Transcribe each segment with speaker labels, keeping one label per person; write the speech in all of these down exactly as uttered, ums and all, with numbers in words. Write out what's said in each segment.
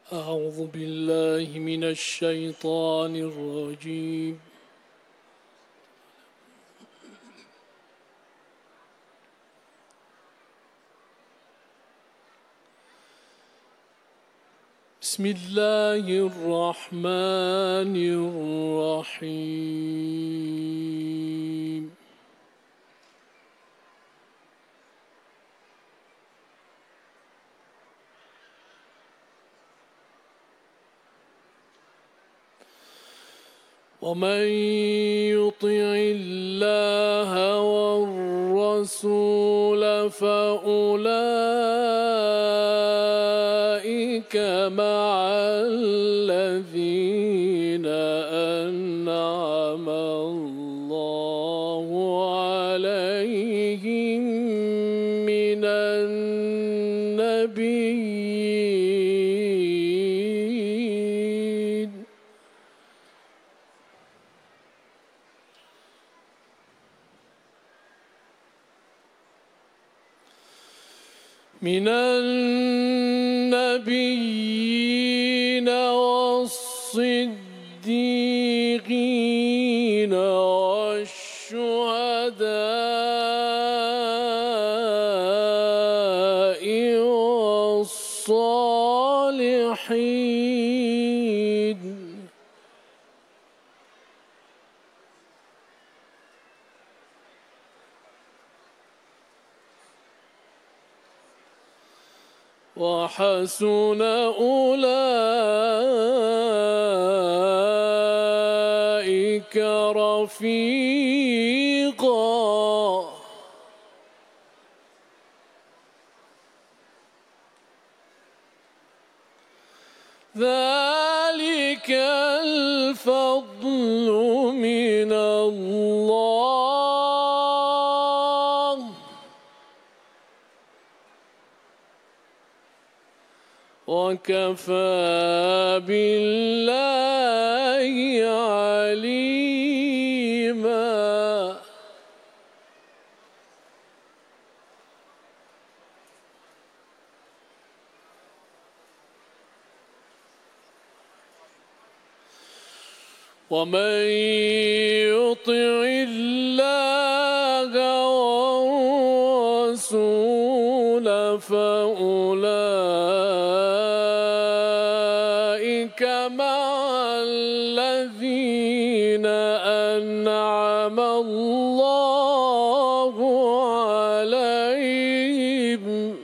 Speaker 1: أعوذ بالله من الشيطان الرجيم. بسم الله الرحمن الرحيم. ومن يطع الله والرسول فأولئك مع الذين أنعم الله عليهم من النبيين من النبيين والصديقين والشهداء والصالحين وحسن أولئك رفيقا. ذلك الفضل من الله وكفى بالله عليما. ومن يطع الله والرسول فأولئك مع الذين أنعم الله عليهم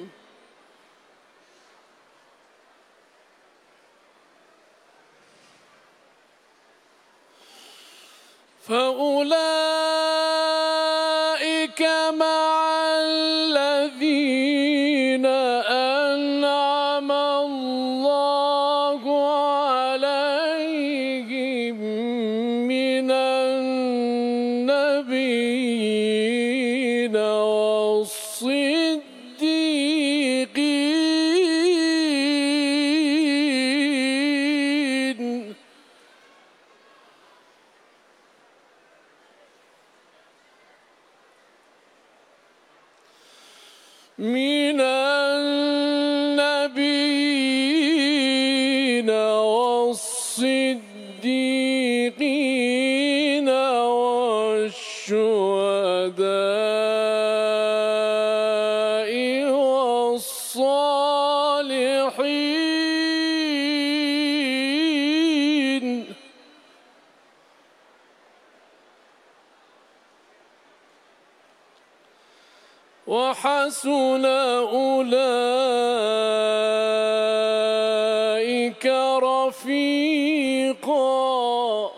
Speaker 1: فأولئك مع الذين أنعم الله عليهم من النبيين والصديقين من النبيين والصديقين والشهداء والصالحين وحسن أولئك رفيقا.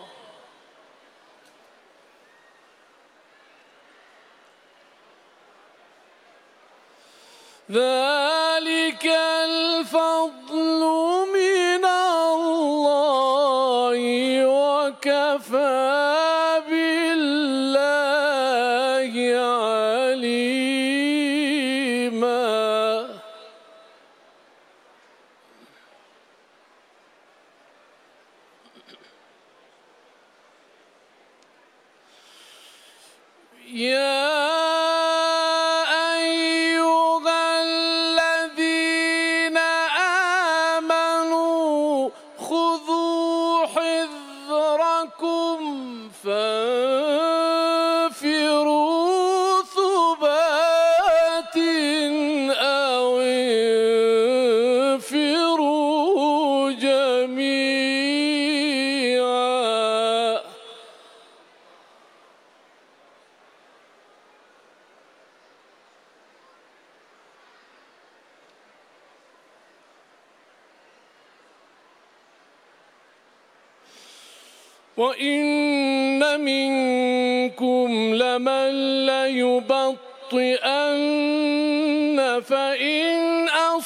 Speaker 1: ذلك الفضل من الله وكفى بالله عليما. يا أيها الذين آمنوا وإن منكم لمن ليبطئن فإن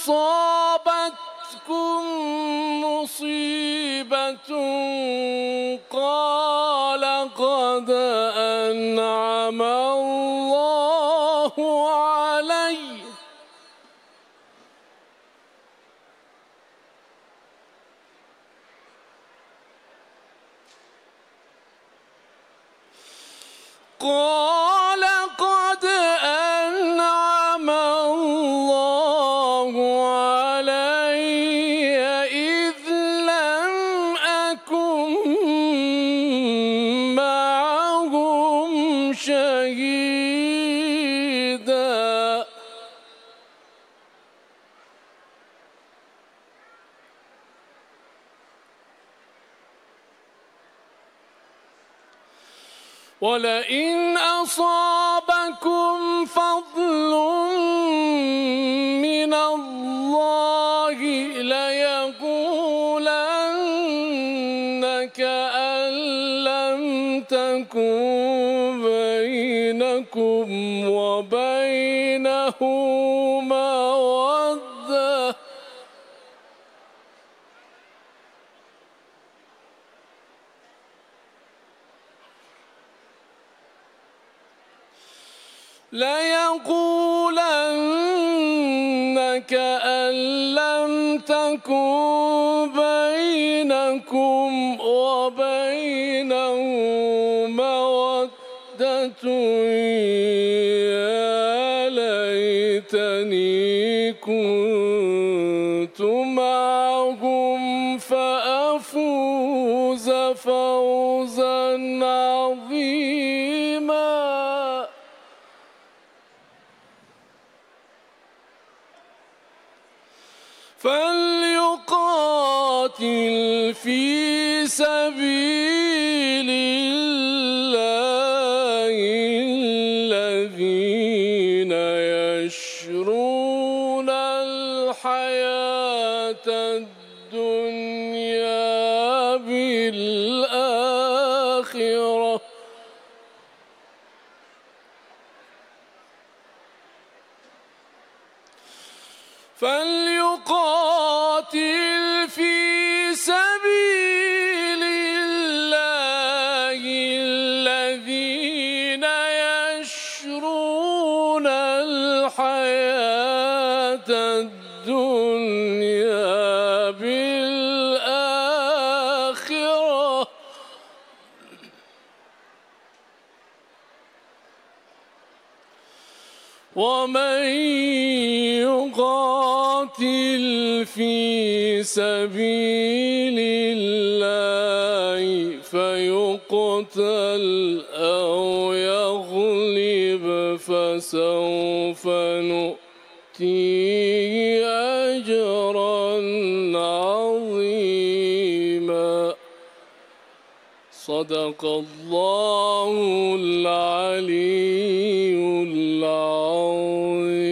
Speaker 1: أصابتكم مصيبة قال قد أنعم الله علي قال قد أنعم الله علي إذ لم أكن معهم شهيدا ولئن أصابكم فضل من الله ليقولن كأن لم تكن بينكم وبينه مودة ليقولن كأن لم تكن بينكم وبينه مودة يا ليتني كنت معهم فأفوز فوزا عظيما فليقاتل في سبيل الله الذين يشرون الحياة الدنيا بالآخرة فليقاتل في سبيل الله الذين يشرون الحياة الدنيا بالآخرة ومن يقاتل في سبيل الله فيقتل أو يغلب فسوف نؤتيه أجرا عظيما صدق الله العلي العظيم.